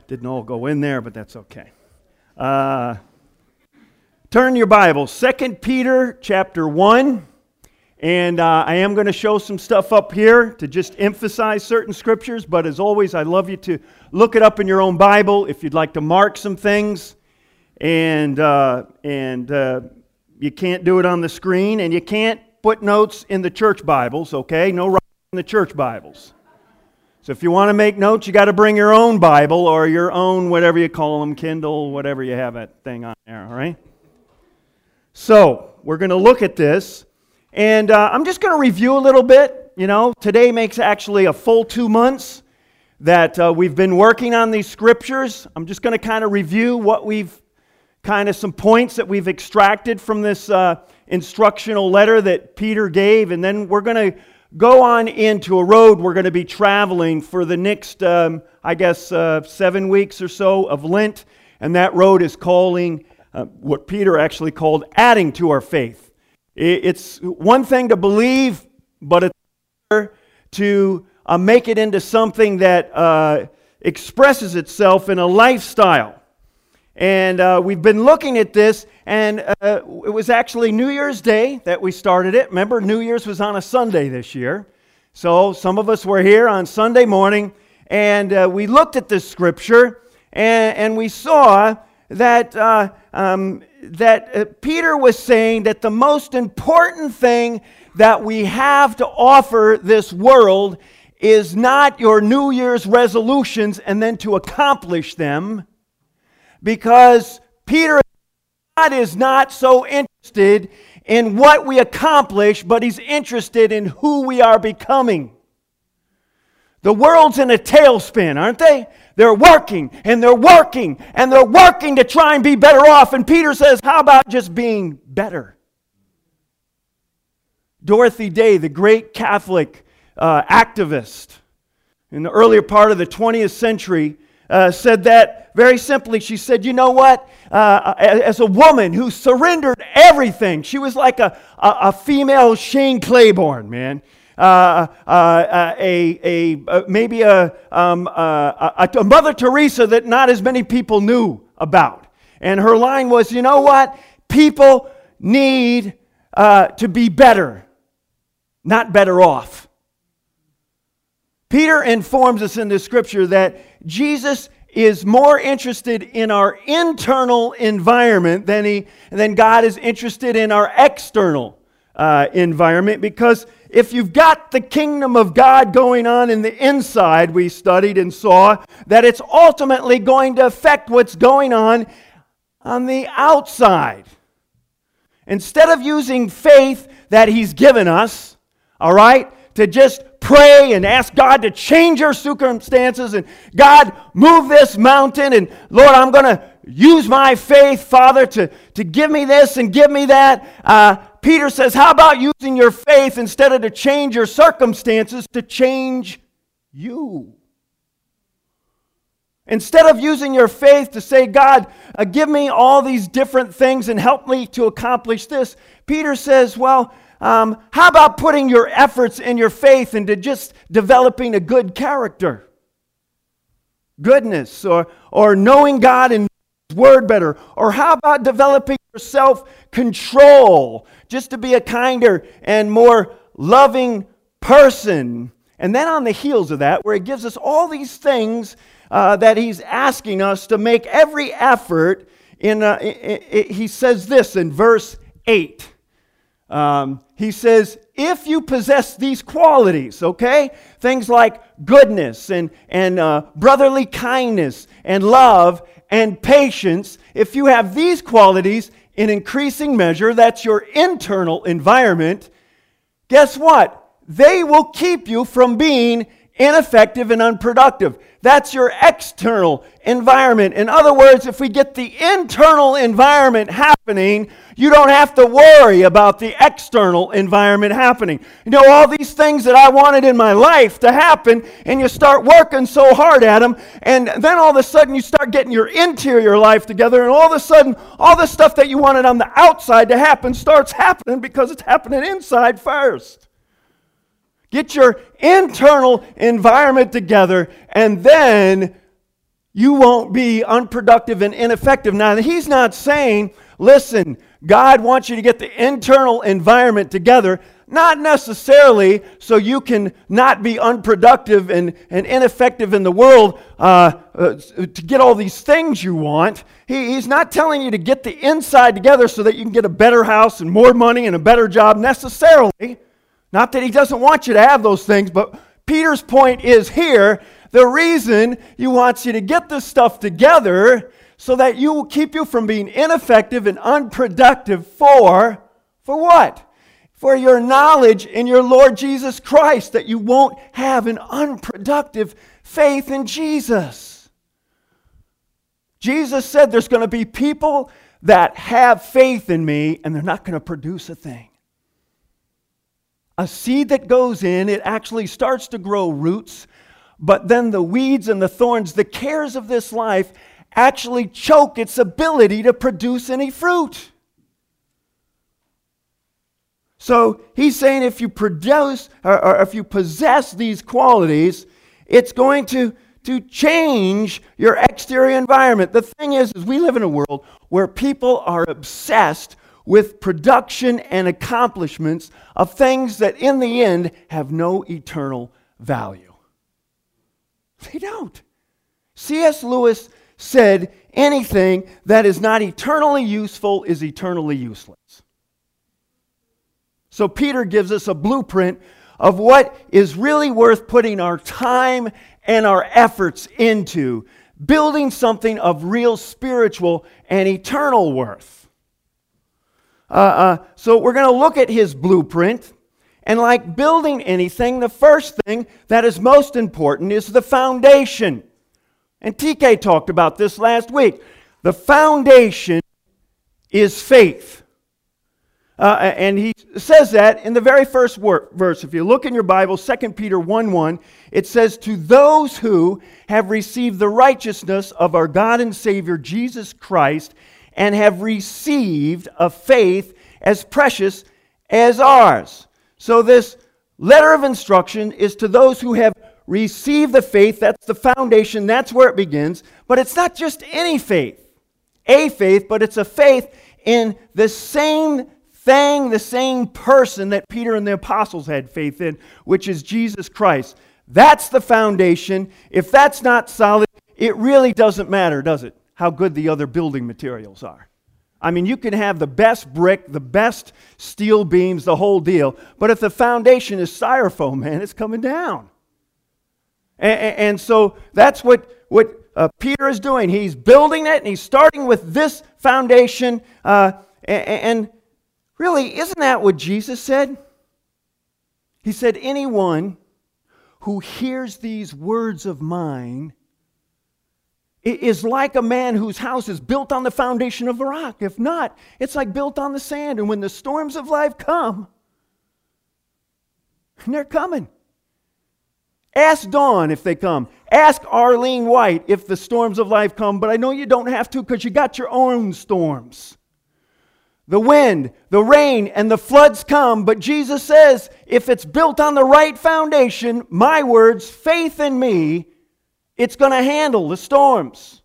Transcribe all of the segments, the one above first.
Didn't all go in there, but that's okay. Turn your Bible, 2 Peter chapter 1. And I am going to show some stuff up here to just emphasize certain scriptures. But as always, I love you to look it up in your own Bible if you'd like to mark some things. And you can't do it on the screen. And you can't put notes in the church Bibles, okay? No writing in the church Bibles. So if you want to make notes, you got to bring your own Bible or your own, whatever you call them, Kindle, whatever you have that thing on there, all right? So we're going to look at this. And I'm just going to review a little bit. You know, today makes actually a full 2 months that we've been working on these scriptures. I'm just going to kind of review some points that we've extracted from this instructional letter that Peter gave. And then we're going to go on into a road we're going to be traveling for the next, 7 weeks or so of Lent. And that road is calling what Peter actually called adding to our faith. It's one thing to believe, but it's another to make it into something that expresses itself in a lifestyle. And we've been looking at this, and it was actually New Year's Day that we started it. Remember, New Year's was on a Sunday this year. So some of us were here on Sunday morning, and we looked at this scripture, and we saw that Peter was saying that the most important thing that we have to offer this world is not your New Year's resolutions and then to accomplish them, because God is not so interested in what we accomplish, but He's interested in who we are becoming. The world's in a tailspin, aren't they? They're working, and they're working, and they're working to try and be better off. And Peter says, how about just being better? Dorothy Day, the great Catholic activist in the earlier part of the 20th century, said that very simply. She said, you know what? As a woman who surrendered everything, she was like a female Shane Claiborne, man. Maybe a Mother Teresa that not as many people knew about. And her line was, you know what? People need to be better, not better off. Peter informs us in this scripture that Jesus is more interested in our internal environment than God is interested in our external environment, because if you've got the kingdom of God going on in the inside, we studied and saw that it's ultimately going to affect what's going on the outside. Instead of using faith that He's given us, all right, to just pray and ask God to change your circumstances and God, move this mountain, and Lord, I'm going to use my faith, Father, to give me this and give me that. Peter says, how about using your faith instead of to change your circumstances, to change you? Instead of using your faith to say, God, give me all these different things and help me to accomplish this, Peter says, well, how about putting your efforts and your faith into just developing a good character? Goodness, or knowing God and His Word better. Or how about developing your self-control, just to be a kinder and more loving person? And then on the heels of that, where He gives us all these things that He's asking us to make every effort, He says this in verse 8. He says, if you possess these qualities, okay, things like goodness and brotherly kindness and love and patience, if you have these qualities in increasing measure, that's your internal environment, guess what? They will keep you from being ineffective and unproductive. That's your external environment. In other words, if we get the internal environment happening, you don't have to worry about the external environment happening. You know, all these things that I wanted in my life to happen, and you start working so hard at them, and then all of a sudden you start getting your interior life together, and all of a sudden, all the stuff that you wanted on the outside to happen starts happening because it's happening inside first. Get your internal environment together, and then you won't be unproductive and ineffective. Now, he's not saying, listen, God wants you to get the internal environment together, not necessarily so you can not be unproductive and ineffective in the world to get all these things you want. He's not telling you to get the inside together so that you can get a better house and more money and a better job necessarily. Not that he doesn't want you to have those things, but Peter's point is here, the reason he wants you to get this stuff together so that you will keep you from being ineffective and unproductive for what? For your knowledge in your Lord Jesus Christ, that you won't have an unproductive faith in Jesus. Jesus said there's going to be people that have faith in me and they're not going to produce a thing. A seed that goes in, it actually starts to grow roots, but then the weeds and the thorns, the cares of this life, actually choke its ability to produce any fruit. So he's saying if you produce or if you possess these qualities, it's going to change your exterior environment. The thing is we live in a world where people are obsessed with production and accomplishments of things that in the end have no eternal value. They don't. C.S. Lewis said anything that is not eternally useful is eternally useless. So Peter gives us a blueprint of what is really worth putting our time and our efforts into, building something of real spiritual and eternal worth. So we're going to look at his blueprint, and like building anything, the first thing that is most important is the foundation. And TK talked about this last week. The foundation is faith. And he says that in the very first verse. If you look in your Bible, 2 Peter 1:1, it says, "To those who have received the righteousness of our God and Savior Jesus Christ and have received a faith as precious as ours." So this letter of instruction is to those who have received the faith. That's the foundation. That's where it begins. But it's not just any faith, a faith, but it's a faith in the same thing, the same person that Peter and the apostles had faith in, which is Jesus Christ. That's the foundation. If that's not solid, it really doesn't matter, does it, how good the other building materials are. I mean, you can have the best brick, the best steel beams, the whole deal, but if the foundation is styrofoam, man, it's coming down. And so that's what Peter is doing. He's building it, and he's starting with this foundation, and really, isn't that what Jesus said? He said, anyone who hears these words of mine is like a man whose house is built on the foundation of a rock. If not, it's like built on the sand. And when the storms of life come, and they're coming. Ask Dawn if they come. Ask Arlene White if the storms of life come, but I know you don't have to because you got your own storms. The wind, the rain, and the floods come, but Jesus says, if it's built on the right foundation, my words, faith in me, it's going to handle the storms.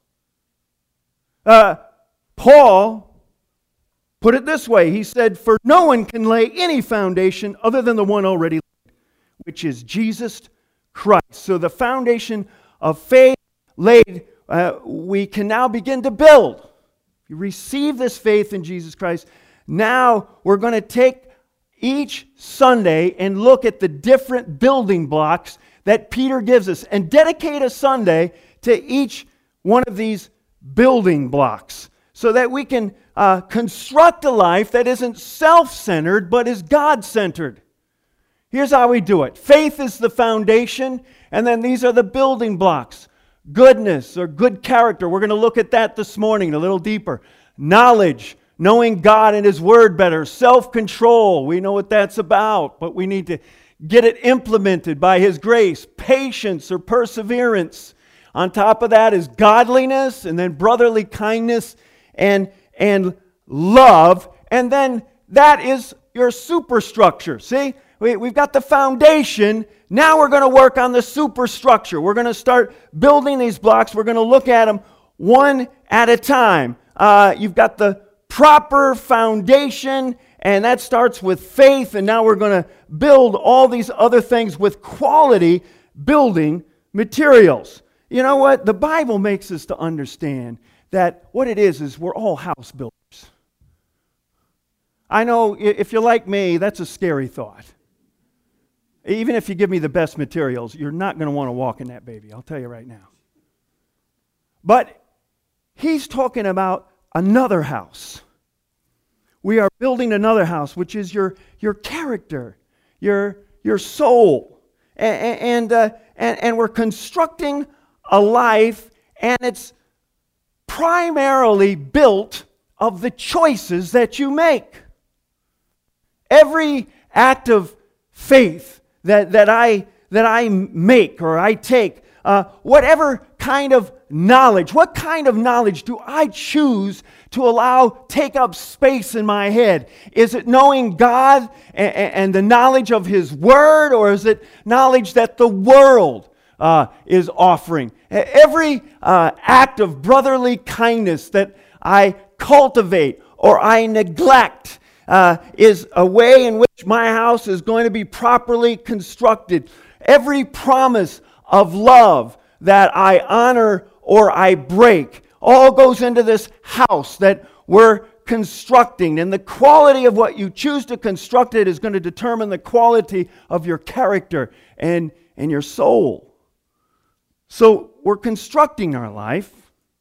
Paul put it this way. He said, for no one can lay any foundation other than the one already laid, which is Jesus Christ. So the foundation of faith laid, we can now begin to build. You receive this faith in Jesus Christ. Now we're going to take each Sunday and look at the different building blocks that Peter gives us and dedicate a Sunday to each one of these building blocks so that we can construct a life that isn't self-centered but is God-centered. Here's how we do it. Faith is the foundation, and then these are the building blocks. Goodness or good character. We're going to look at that this morning a little deeper. Knowledge, knowing God and His Word better. Self-control, we know what that's about, but we need to get it implemented by His grace. Patience or perseverance. On top of that is godliness, and then brotherly kindness and love. And then that is your superstructure. See? we've got the foundation. Now we're going to work on the superstructure. We're going to start building these blocks. We're going to look at them one at a time. You've got the proper foundation, and that starts with faith, and now we're going to build all these other things with quality building materials. You know what? The Bible makes us to understand that what it is we're all house builders. I know if you're like me, that's a scary thought. Even if you give me the best materials, you're not going to want to walk in that baby, I'll tell you right now. But he's talking about another house. We are building another house, which is your character, your soul. And we're constructing a life, and it's primarily built of the choices that you make. Every act of faith that I make or I take, whatever kind of knowledge, what kind of knowledge do I choose to take up space in my head? Is it knowing God and the knowledge of His Word, or is it knowledge that the world is offering? Every act of brotherly kindness that I cultivate or I neglect is a way in which my house is going to be properly constructed. Every promise of love that I honor or I break all goes into this house that we're constructing. And the quality of what you choose to construct it is going to determine the quality of your character and your soul. So we're constructing our life,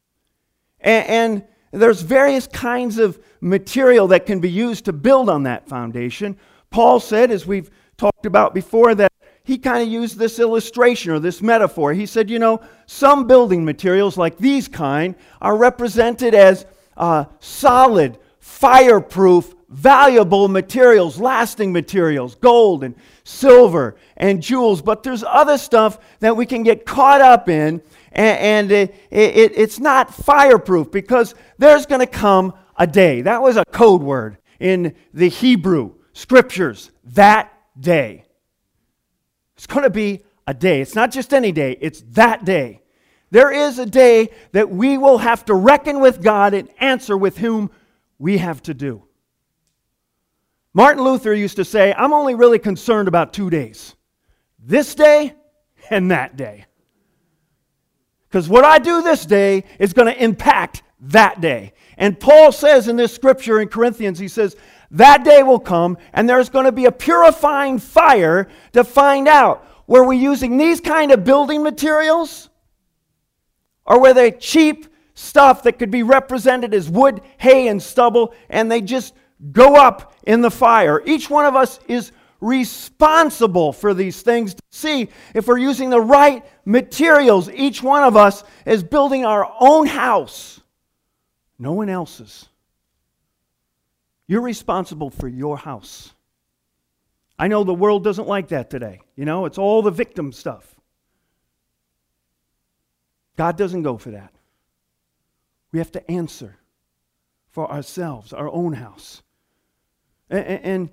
and there's various kinds of material that can be used to build on that foundation. Paul said, as we've talked about before, that he kind of used this illustration or this metaphor. He said, some building materials like these kind are represented as solid, fireproof, valuable materials, lasting materials, gold and silver and jewels. But there's other stuff that we can get caught up in, and it's not fireproof, because there's going to come a day. That was a code word in the Hebrew Scriptures, that day. It's going to be a day. It's not just any day, it's that day. There is a day that we will have to reckon with God and answer with whom we have to do. Martin Luther used to say, I'm only really concerned about 2 days. This day and that day. Because what I do this day is going to impact that day. And Paul says in this scripture in Corinthians, he says, that day will come, and there's going to be a purifying fire to find out, were we using these kind of building materials? Or were they cheap stuff that could be represented as wood, hay, and stubble, and they just go up in the fire? Each one of us is responsible for these things to see if we're using the right materials. Each one of us is building our own house, no one else's. You're responsible for your house. I know the world doesn't like that today. It's all the victim stuff. God doesn't go for that. We have to answer for ourselves, our own house. And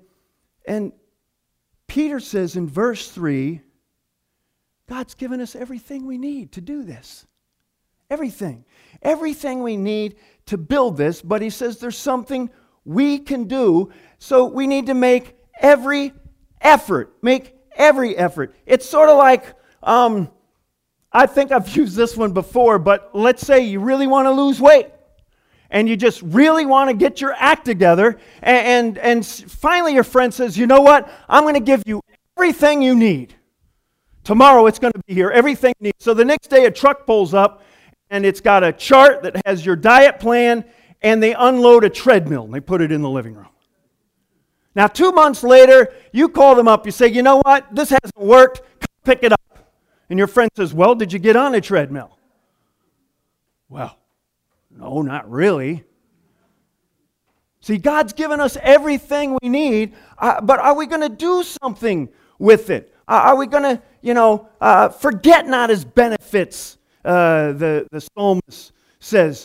Peter says in verse 3, God's given us everything we need to do this. Everything. Everything we need to build this, but he says there's something we can do, so we need to make every effort. Make every effort. It's sort of like, I think I've used this one before, but let's say you really want to lose weight, and you just really want to get your act together, and finally your friend says, you know what, I'm going to give you everything you need. Tomorrow it's going to be here, everything you need. So the next day a truck pulls up, and it's got a chart that has your diet plan, and they unload a treadmill, and they put it in the living room. Now 2 months later, you call them up, you say, you know what, this hasn't worked, come pick it up. And your friend says, well, did you get on a treadmill? Well, no, not really. See, God's given us everything we need, but are we going to do something with it? Are we going to, forget not His benefits, the psalmist says.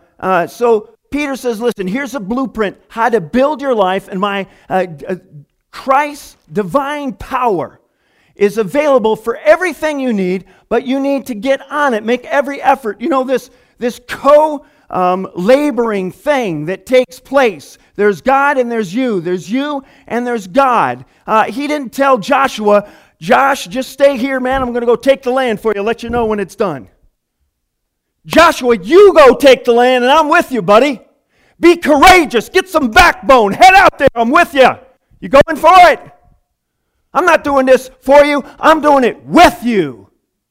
So Peter says, listen, here's a blueprint how to build your life, and my Christ's divine power is available for everything you need, but you need to get on it. Make every effort. You know, this laboring thing that takes place. There's God and there's you. There's you and there's God. He didn't tell Joshua, Josh, just stay here, man. I'm going to go take the land for you. Let you know when it's done. Joshua, you go take the land and I'm with you, buddy. Be courageous. Get some backbone. Head out there. I'm with you. You going for it? I'm not doing this for you. I'm doing it with you.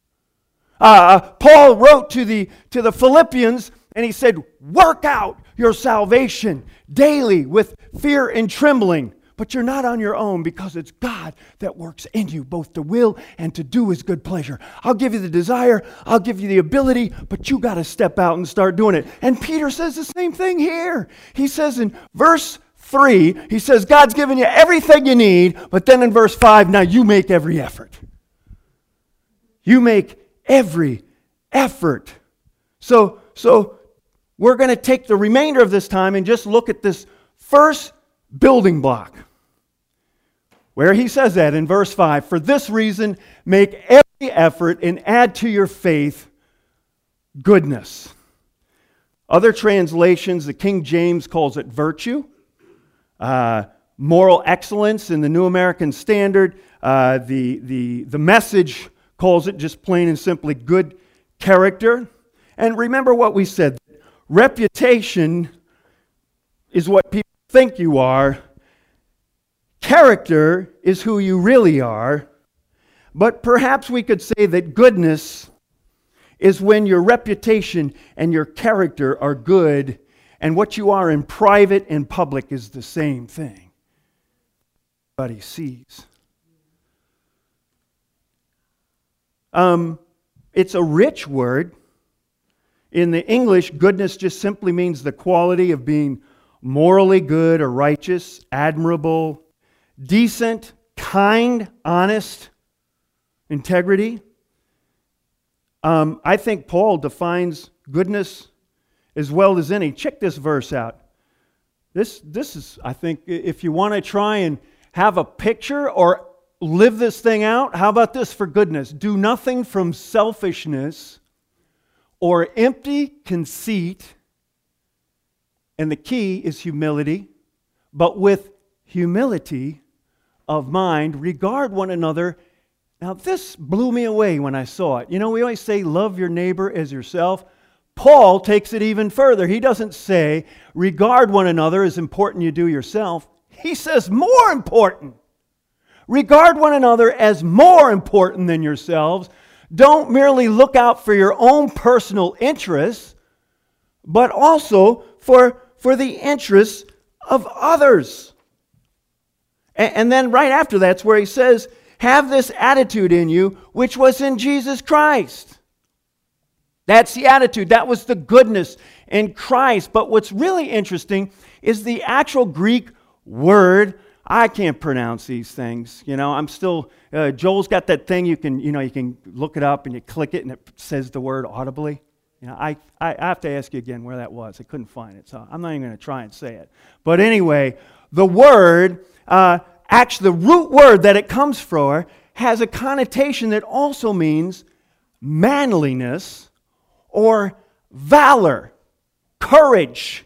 Paul wrote to the Philippians and he said, work out your salvation daily with fear and trembling. But you're not on your own because it's God that works in you, both to will and to do His good pleasure. I'll give you the desire, I'll give you the ability, but you got to step out and start doing it. And Peter says the same thing here. He says in verse 3, he says, God's given you everything you need, but then in verse 5, now you make every effort. You make every effort. So we're going to take the remainder of this time and just look at this first building block, where he says that in verse 5, for this reason, make every effort and add to your faith goodness. Other translations, the King James calls it virtue. Moral excellence in the New American Standard. The Message calls it just plain and simply good character. And remember what we said. Reputation is what people think you are. Character is who you really are. But perhaps we could say that goodness is when your reputation and your character are good, and what you are in private and public is the same thing. Everybody sees. It's a rich word. In the English, goodness just simply means the quality of being morally good or righteous, admirable, decent, kind, honest, integrity. I think Paul defines goodness as well as any. Check this verse out. This is, I think, if you want to try and have a picture or live this thing out, how about this for goodness? Do nothing from selfishness or empty conceit, and the key is humility, but with humility of mind, regard one another. Now, this blew me away when I saw it. You know, we always say, love your neighbor as yourself. Paul takes it even further. He doesn't say, regard one another as important you do yourself. He says, more important. Regard one another as more important than yourselves. Don't merely look out for your own personal interests, but also for the interests of others. And then right after that's where he says, have this attitude in you, which was in Jesus Christ. That's the attitude. That was the goodness in Christ. But what's really interesting is the actual Greek word. I can't pronounce these things. You know, I'm still, Joel's got that thing you can look it up and you click it and it says the word audibly. You know, I have to ask you again where that was. I couldn't find it, so I'm not even going to try and say it. But anyway, the word, actually the root word that it comes from has a connotation that also means manliness or valor, courage,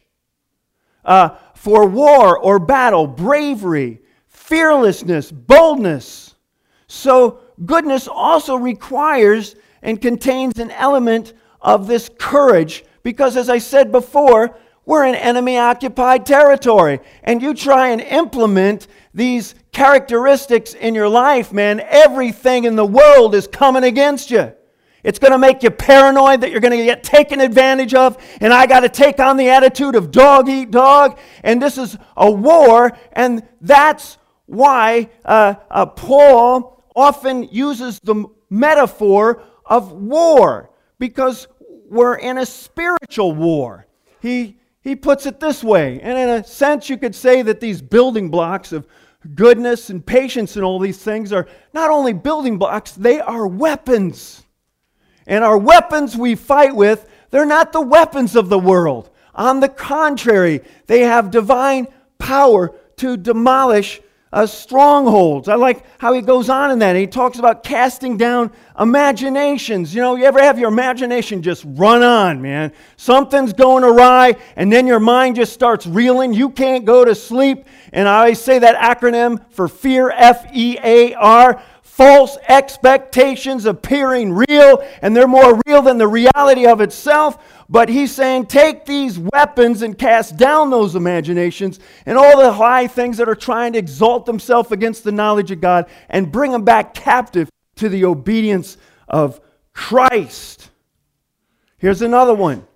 for war or battle, bravery, fearlessness, boldness. So goodness also requires and contains an element of this courage, because as I said before, we're in enemy-occupied territory. And you try and implement these characteristics in your life, man, everything in the world is coming against you. It's going to make you paranoid that you're going to get taken advantage of, and I got to take on the attitude of dog eat dog, and this is a war, and that's why Paul often uses the metaphor of war, because we're in a spiritual war. He puts it this way, and in a sense you could say that these building blocks of goodness and patience and all these things are not only building blocks, they are weapons. And our weapons we fight with, they're not the weapons of the world. On the contrary, they have divine power to demolish strongholds. I like how he goes on in that. He talks about casting down imaginations. You know, you ever have your imagination just run on, man? Something's going awry, and then your mind just starts reeling. You can't go to sleep. And I always say that acronym for fear, F-E-A-R. False expectations appearing real, and they're more real than the reality of itself. But he's saying, take these weapons and cast down those imaginations and all the high things that are trying to exalt themselves against the knowledge of God, and bring them back captive to the obedience of Christ. Here's another one.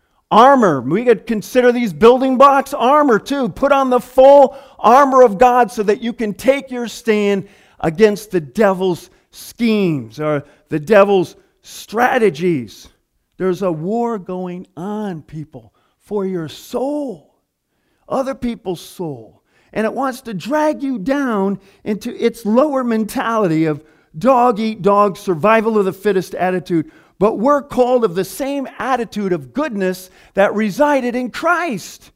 Armor. We could consider these building blocks armor too. Put on the full armor of God so that you can take your stand against the devil's schemes or the devil's strategies. There's a war going on, people, for your soul, other people's soul. And it wants to drag you down into its lower mentality of dog eat dog, survival of the fittest attitude. But we're called of the same attitude of goodness that resided in Christ.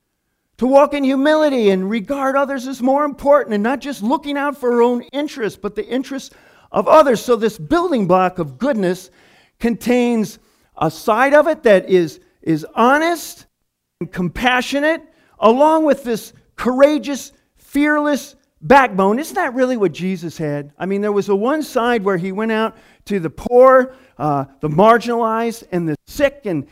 To walk in humility and regard others as more important, and not just looking out for our own interests, but the interests of others. So this building block of goodness contains a side of it that is honest and compassionate, along with this courageous, fearless backbone. Isn't that really what Jesus had? I mean, there was a one side where he went out to the poor, the marginalized, and the sick, and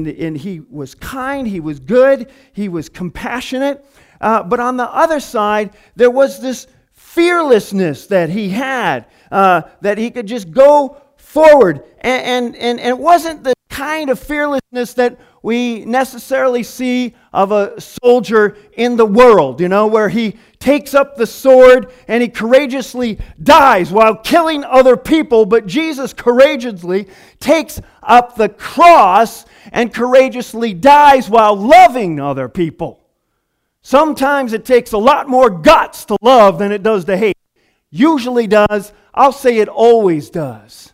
he was kind, he was good, he was compassionate. But on the other side, there was this fearlessness that he had, that he could just go forward. And it wasn't the kind of fearlessness that we necessarily see of a soldier in the world, you know, where he takes up the sword and he courageously dies while killing other people. But Jesus courageously takes up the cross and courageously dies while loving other people. Sometimes it takes a lot more guts to love than it does to hate. Usually does. I'll say it always does.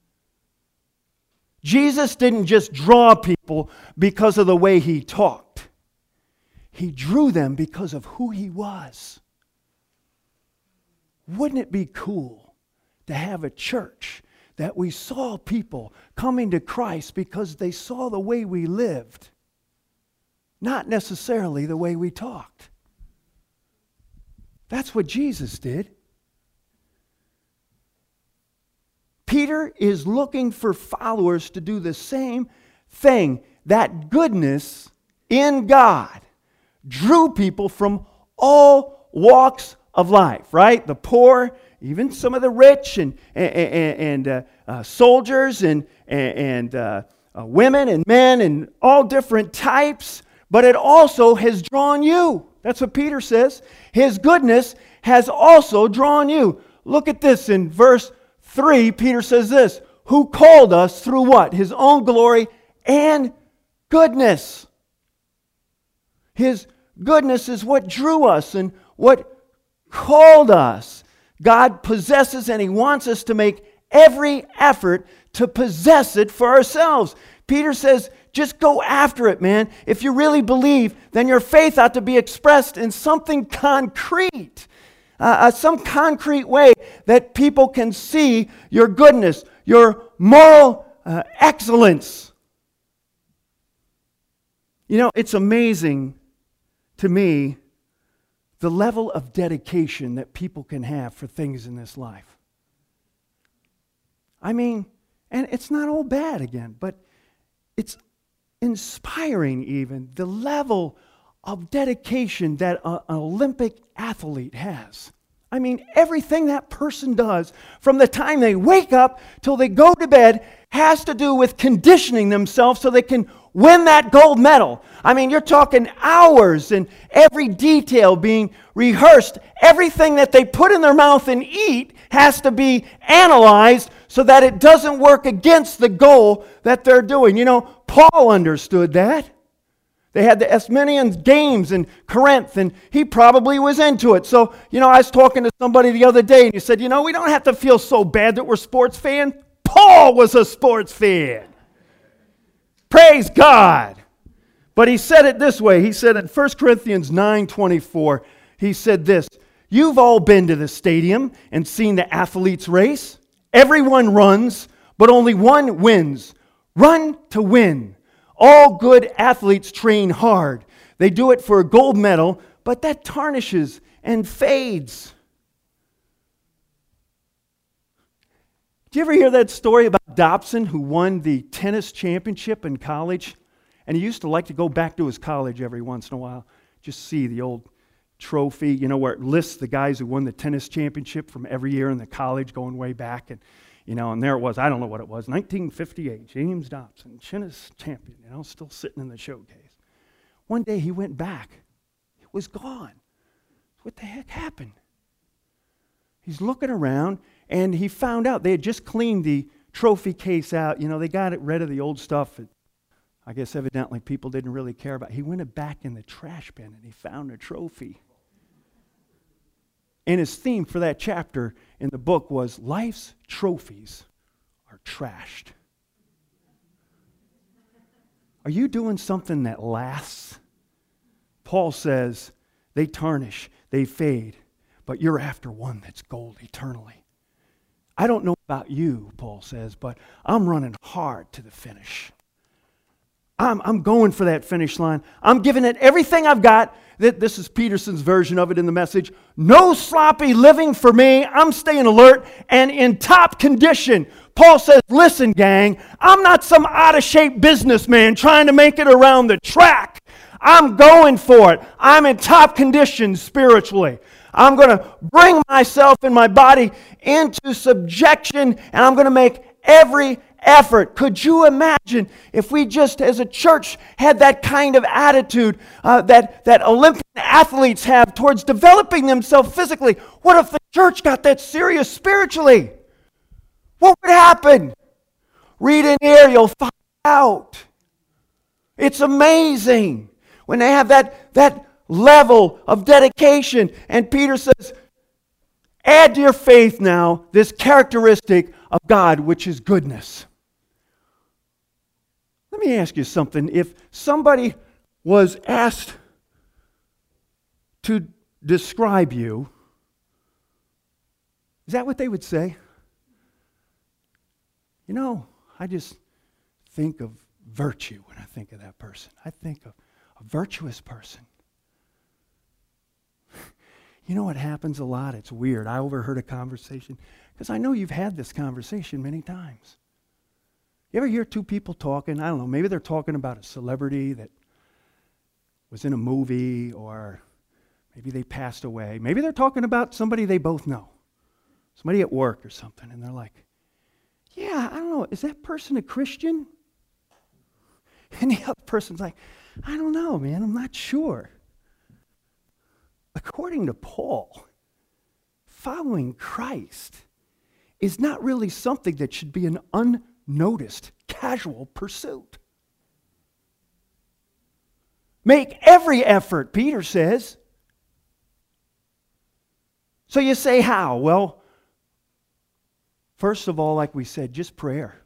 Jesus didn't just draw people because of the way he talked. He drew them because of who he was. Wouldn't it be cool to have a church that we saw people coming to Christ because they saw the way we lived, not necessarily the way we talked? That's what Jesus did. Peter is looking for followers to do the same thing. That goodness in God drew people from all walks of life, right? The poor, even some of the rich, and soldiers, and women and men, and all different types. But it also has drawn you. That's what Peter says. His goodness has also drawn you. Look at this in verse 3, Peter says this, who called us through what? His own glory and goodness. His goodness is what drew us and what called us. God possesses, and he wants us to make every effort to possess it for ourselves. Peter says, just go after it, man. If you really believe, then your faith ought to be expressed in something concrete. Some concrete way that people can see your goodness, your moral excellence. You know, it's amazing to me the level of dedication that people can have for things in this life. I mean, and it's not all bad again, but it's inspiring even, the level of dedication that an Olympic athlete has. I mean, everything that person does from the time they wake up till they go to bed has to do with conditioning themselves so they can win that gold medal. I mean, you're talking hours and every detail being rehearsed. Everything that they put in their mouth and eat has to be analyzed so that it doesn't work against the goal that they're doing. You know, Paul understood that. They had the Isthmian Games in Corinth, and he probably was into it. So, you know, I was talking to somebody the other day, and he said, you know, we don't have to feel so bad that we're sports fans. Paul was a sports fan. Praise God. But he said it this way. He said in 1 Corinthians 9:24, he said this, You've all been to the stadium and seen the athletes race. Everyone runs, but only one wins. Run to win. All good athletes train hard. They do it for a gold medal, but that tarnishes and fades. Did you ever hear that story about Dobson, who won the tennis championship in college? And he used to like to go back to his college every once in a while, just see the old trophy, you know, where it lists the guys who won the tennis championship from every year in the college going way back. And, you know, and there it was. I don't know what it was. 1958, James Dobson, tennis champion, you know, still sitting in the showcase. One day he went back. It was gone. What the heck happened? He's looking around, and he found out they had just cleaned the trophy case out. You know, they got rid of the old stuff. I guess evidently people didn't really care about it. He went back in the trash bin, and he found a trophy. And his theme for that chapter in the book was, life's trophies are trashed. Are you doing something that lasts? Paul says they tarnish, they fade, but you're after one that's gold eternally. I don't know about you, Paul says, but I'm running hard to the finish. I'm going for that finish line. I'm giving it everything I've got. This is Peterson's version of it in the Message. No sloppy living for me. I'm staying alert and in top condition. Paul says, listen, gang, I'm not some out-of-shape businessman trying to make it around the track. I'm going for it. I'm in top condition spiritually. I'm going to bring myself and my body into subjection, and I'm going to make every effort. Could you imagine if we just as a church had that kind of attitude that Olympian athletes have towards developing themselves physically? What if the church got that serious spiritually? What would happen? Read in here, you'll find out. It's amazing when they have that level of dedication. And Peter says, add to your faith now this characteristic of God, which is goodness. Let me ask you something. If somebody was asked to describe you, is that what they would say? You know, I just think of virtue when I think of that person. I think of a virtuous person. You know what happens a lot? It's weird. I overheard a conversation, because I know you've had this conversation many times. You ever hear two people talking? I don't know, maybe they're talking about a celebrity that was in a movie, or maybe they passed away. Maybe they're talking about somebody they both know, somebody at work or something, and they're like, yeah, I don't know, is that person a Christian? And the other person's like, I don't know, man, I'm not sure. According to Paul, following Christ is not really something that should be an unnoticed, casual pursuit. Make every effort, Peter says. So you say how? Well, first of all, like we said, just prayer.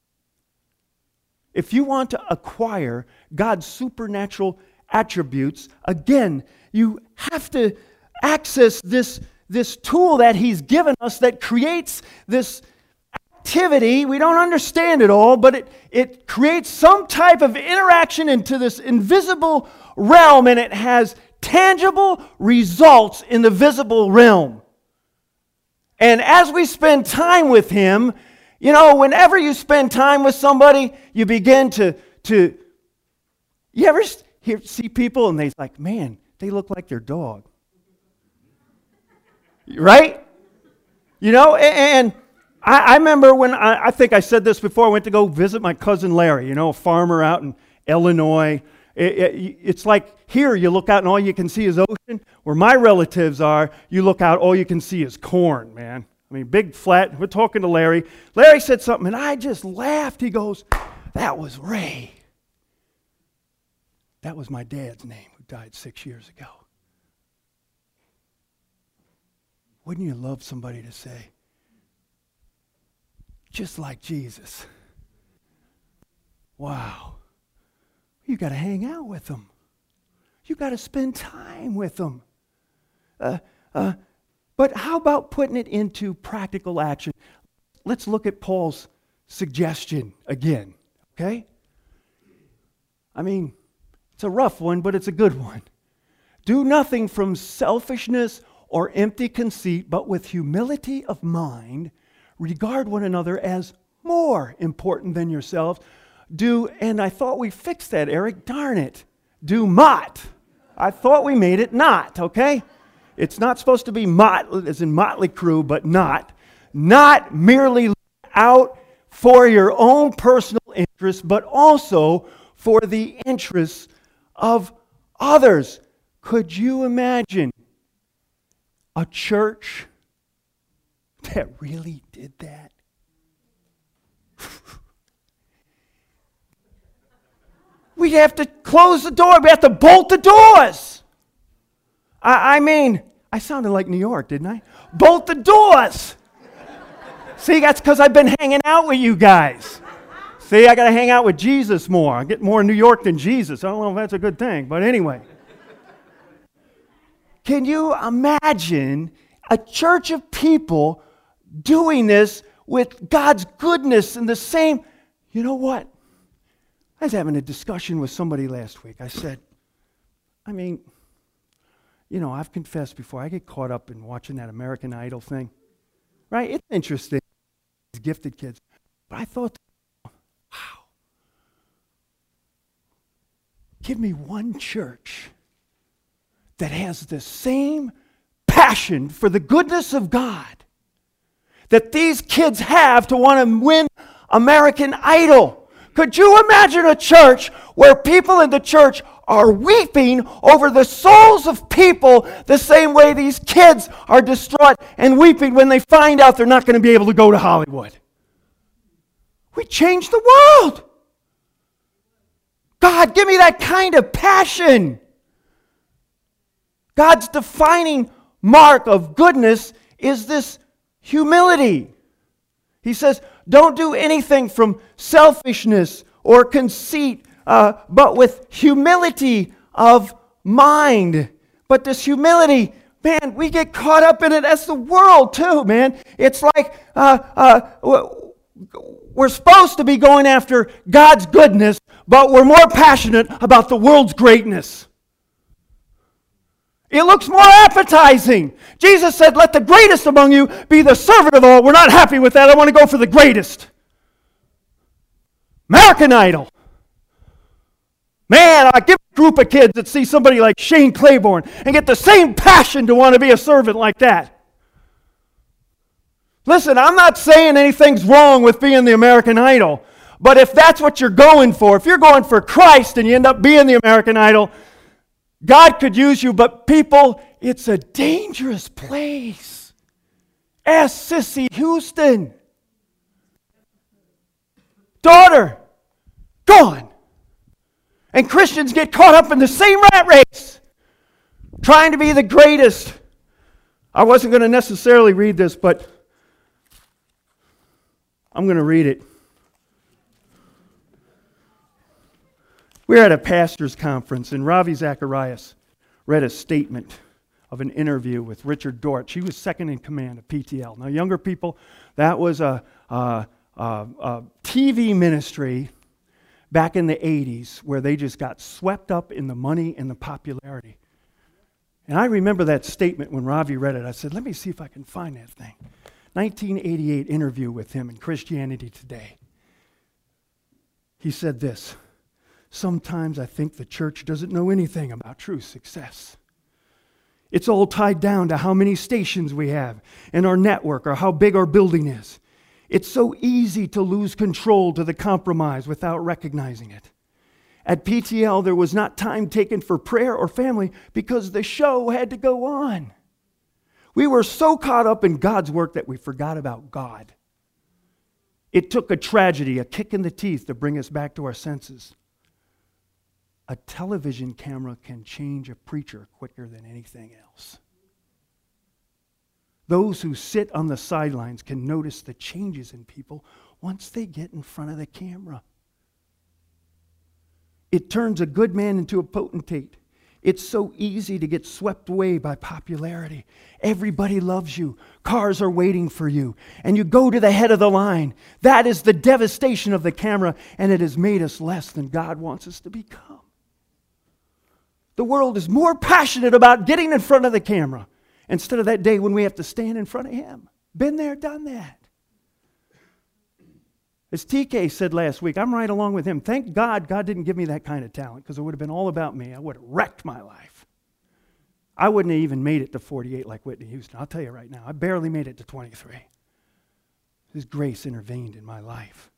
If you want to acquire God's supernatural attributes, again, you have to access this tool that He's given us that creates this activity. We don't understand it all, but it creates some type of interaction into this invisible realm, and it has tangible results in the visible realm. And as we spend time with Him, you know, whenever you spend time with somebody, you begin to you ever see people and they're like, man, they look like their dog. Right? You know, and I remember when, I think I said this before, I went to go visit my cousin Larry, you know, a farmer out in Illinois. It's like here you look out and all you can see is ocean. Where my relatives are, you look out, all you can see is corn, man. I mean, big flat. We're talking to Larry. Larry said something and I just laughed. He goes, that was Ray. That was my dad's name, who died 6 years ago. Wouldn't you love somebody to say, just like Jesus? Wow. You got to hang out with them. You got to spend time with them. But how about putting it into practical action? Let's look at Paul's suggestion again, okay? I mean, it's a rough one, but it's a good one. Do nothing from selfishness or empty conceit, but with humility of mind, regard one another as more important than yourselves. And I thought we fixed that, Eric. Darn it. Do not. I thought we made it not, okay? It's not supposed to be as in Motley Crue, but not. Not merely out for your own personal interests, but also for the interests of others. Could you imagine a church that really did that? We'd have to close the door. We'd have to bolt the doors. I mean, I sounded like New York, didn't I? Bolt the doors. See, that's because I've been hanging out with you guys. See, I got to hang out with Jesus more. I get more New York than Jesus. I don't know if that's a good thing, but anyway. Can you imagine a church of people doing this with God's goodness and the same? You know what? I was having a discussion with somebody last week. I said, I've confessed before, I get caught up in watching that American Idol thing. Right? It's interesting. These gifted kids. But I thought, wow. Give me one church that has the same passion for the goodness of God that these kids have to want to win American Idol. Could you imagine a church where people in the church are weeping over the souls of people the same way these kids are distraught and weeping when they find out they're not going to be able to go to Hollywood? We changed the world. God, give me that kind of passion. God's defining mark of goodness is this humility. He says, don't do anything from selfishness or conceit, but with humility of mind. But this humility, man, we get caught up in it as the world too, man. It's like we're supposed to be going after God's goodness, but we're more passionate about the world's greatness. It looks more appetizing. Jesus said, let the greatest among you be the servant of all. We're not happy with that. I want to go for the greatest. American Idol. Man, I give a group of kids that see somebody like Shane Claiborne and get the same passion to want to be a servant like that. Listen, I'm not saying anything's wrong with being the American Idol, but if that's what you're going for, if you're going for Christ and you end up being the American Idol, God could use you, but people, it's a dangerous place. Ask Sissy Houston. Daughter, gone. And Christians get caught up in the same rat race, trying to be the greatest. I wasn't going to necessarily read this, but I'm going to read it. We were at a pastor's conference, and Ravi Zacharias read a statement of an interview with Richard Dortch. He was second in command of PTL. Now, younger people, that was a TV ministry back in the 80s where they just got swept up in the money and the popularity. And I remember that statement when Ravi read it. I said, let me see if I can find that thing. 1988 interview with him in Christianity Today. He said this. Sometimes I think the church doesn't know anything about true success. It's all tied down to how many stations we have in our network or how big our building is. It's so easy to lose control to the compromise without recognizing it. At PTL, there was not time taken for prayer or family because the show had to go on. We were so caught up in God's work that we forgot about God. It took a tragedy, a kick in the teeth to bring us back to our senses. A television camera can change a preacher quicker than anything else. Those who sit on the sidelines can notice the changes in people once they get in front of the camera. It turns a good man into a potentate. It's so easy to get swept away by popularity. Everybody loves you. Cars are waiting for you. And you go to the head of the line. That is the devastation of the camera, and it has made us less than God wants us to become. The world is more passionate about getting in front of the camera instead of that day when we have to stand in front of Him. Been there, done that. As TK said last week, I'm right along with him. Thank God God didn't give me that kind of talent, because it would have been all about me. I would have wrecked my life. I wouldn't have even made it to 48 like Whitney Houston. I'll tell you right now, I barely made it to 23. His grace intervened in my life.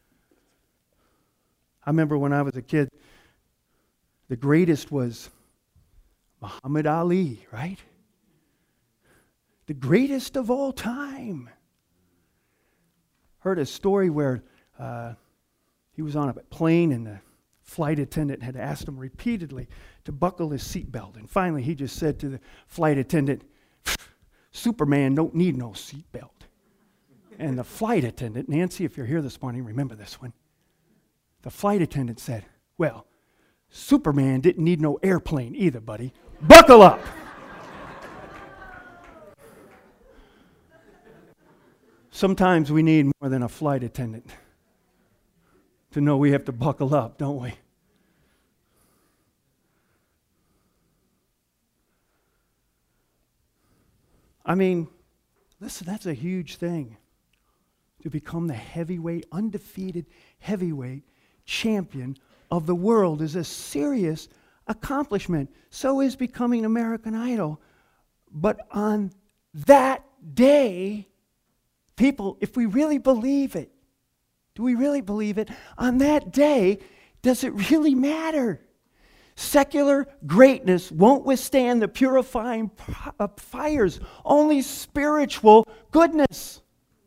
I remember when I was a kid, the greatest was Muhammad Ali, right? The greatest of all time. Heard a story where he was on a plane and the flight attendant had asked him repeatedly to buckle his seatbelt. And finally he just said to the flight attendant, "Superman don't need no seatbelt." And the flight attendant, Nancy, if you're here this morning, remember this one. The flight attendant said, "Well, Superman didn't need no airplane either, buddy. Buckle up." Sometimes we need more than a flight attendant to know we have to buckle up, don't we? I mean, listen, that's a huge thing. To become the heavyweight, undefeated heavyweight champion of the world is a serious accomplishment. So is becoming American Idol. But on that day, people, if we really believe it, do we really believe it? On that day, does it really matter? Secular greatness won't withstand the purifying fires. Only spiritual goodness.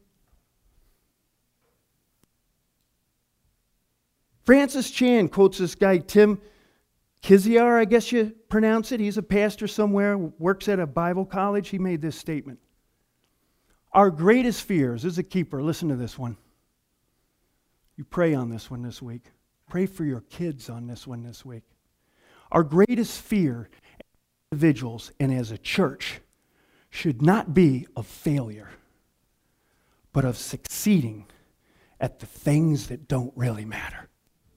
Francis Chan quotes this guy, Tim Kiziar, I guess you pronounce it. He's a pastor somewhere, works at a Bible college. He made this statement. Our greatest fears, as a keeper, listen to this one. You pray on this one this week. Pray for your kids on this one this week. Our greatest fear as individuals and as a church should not be of failure, but of succeeding at the things that don't really matter.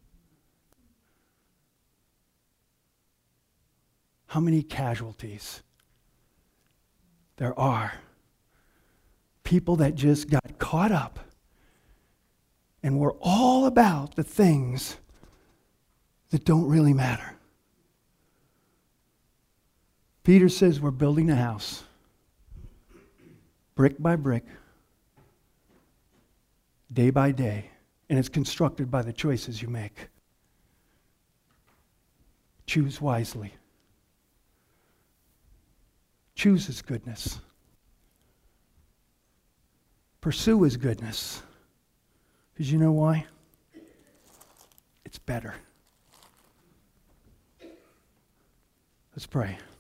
How many casualties there are. People that just got caught up and were all about the things that don't really matter. Peter says we're building a house, brick by brick, day by day, and it's constructed by the choices you make. Choose wisely. Choose His goodness. Pursue His goodness. Because you know why? It's better. Let's pray.